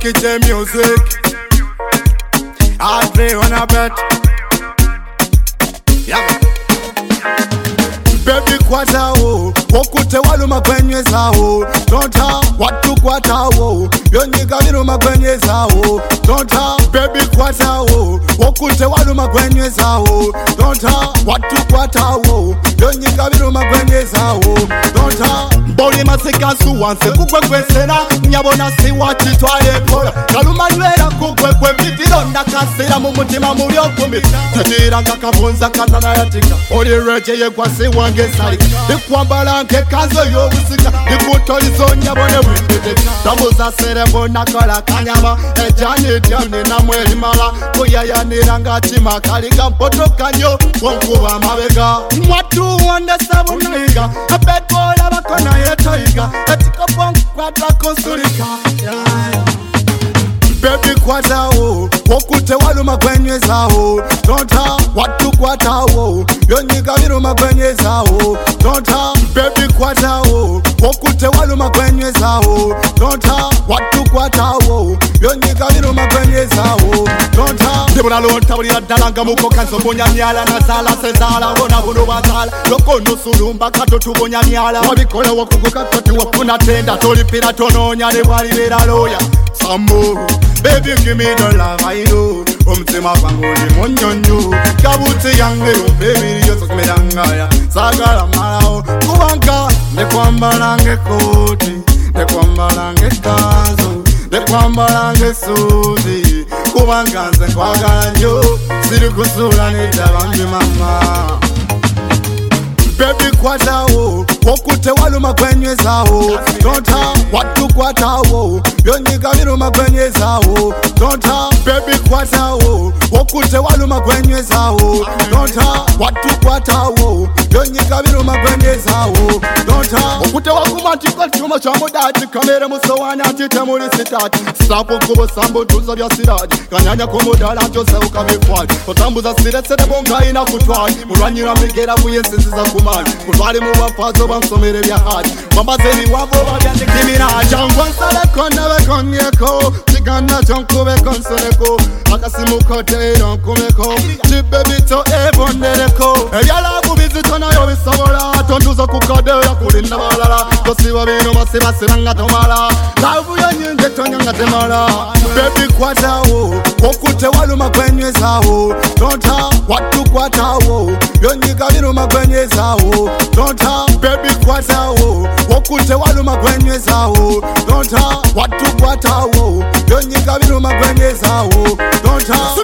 kitchen music. I play on a bet. Yeah. Baby kwata wo okute waluma kwenyeza wo tonta watu kwata wo yonyika biruma kwenyeza wo tonta baby kwata wo okute waluma kwenyeza wo tonta watu kwata wo yonyika biruma kwenyeza wo tonta mboli masika suwanse kukwekwesera nyabona si wachitwaye pola kaluma nywera kukwekwe bitiro ndakasira mu mutima muri okumi tatira kakavunza kanana yatika oli rejeye kwa siwa ngesari ikwambala nkekazo y'obusika ikutolizo nyabone bwitete tamuza serebo nakola kanyama ejani dyane namweri mala kuyayanira ngachima kaliga mpotokanyo wonkuba mabega mwatu wonde sabunayiga apetola bakona yetoyiga etikopon kwata konsulika Baby kwata wo okute waluma kwenyeza wo tonta watu kwata wo yonyika biruma kwenyeza wo tonta baby kwata wo okute waluma kwenyeza wo tonta watu kwata wo yonyika biruma kwenyeza wo tonta debona lonta buli dalanga muko kanso bonya myala na sala sezala bona buno batala lokono sulumba kato tubonya myala wabikola wakuguka kati wafuna tenda tolipira tononya ne bali bera loya Sambo, baby give me the love I know. Umtima kwangu ni monyonyo. Kabuti yangu baby yoso kumedangaya. Sagala malao kubanka nekwamba nange koti, nekwamba nange kanzo, nekwamba nange suzi. Kubanka nze kwagala nyo, siri kusula nitabambi mama. Baby kwata wo okute waluma kwenyeza wo tonta watu kwata wo yonyika biruma kwenyeza wo tonta baby kwata wo okute waluma kwenyeza wo tonta watu kwata wo yonyika biruma kwenyeza wo tonta okute wakumati kwa chuma cha mudati kamera musowanya tite muri sitati sapo kubo sambo tuza bya sirati kanyanya komodala cyose ukabifwali otambuza siretse de bonga ina kutwali mulwanyira migera buyensiza kumali kulwali mu bafazo bansomere bya hadi mambazeli wabo babyandikimira jangwa sala kona bakonyeko sigana jonkube konsoleko akasimu kote donkumeko chibebito ebondereko ebyala kubizito nayo bisobola tonduza kukadera kulinda balala tosiba bino masibasiranga tomala lavu yonyinge tonyanga temala baby kwata wo okute waluma kwenyeza wo tonta watu kwata wo yonyika biruma kwenyeza wo tonta baby kwata wo okute waluma kwenyeza wo tonta watu kwata wo yonyika biruma kwenyeza wo tonta